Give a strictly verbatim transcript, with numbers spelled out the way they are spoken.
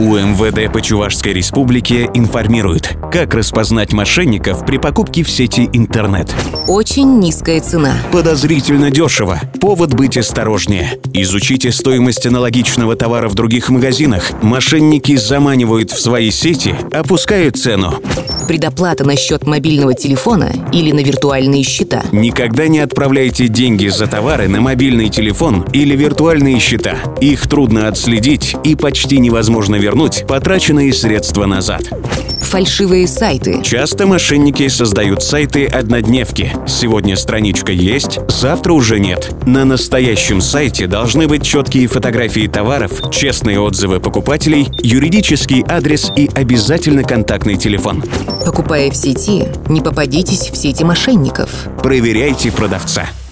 УМВД по Чувашской республике информирует, как распознать мошенников при покупке в сети интернет. Очень низкая цена. Подозрительно дешево. Повод быть осторожнее. Изучите стоимость аналогичного товара в других магазинах. Мошенники заманивают в свои сети, опускают цену. Предоплата на счет мобильного телефона или на виртуальные счета. Никогда не отправляйте деньги за товары на мобильный телефон или виртуальные счета. Их трудно отследить и почти невозможно вернуть потраченные средства назад. Фальшивые сайты. Часто мошенники создают сайты-однодневки. Сегодня страничка есть, завтра уже нет. На настоящем сайте должны быть четкие фотографии товаров, честные отзывы покупателей, юридический адрес и обязательно контактный телефон. Покупая в сети, не попадитесь в сети мошенников. Проверяйте продавца.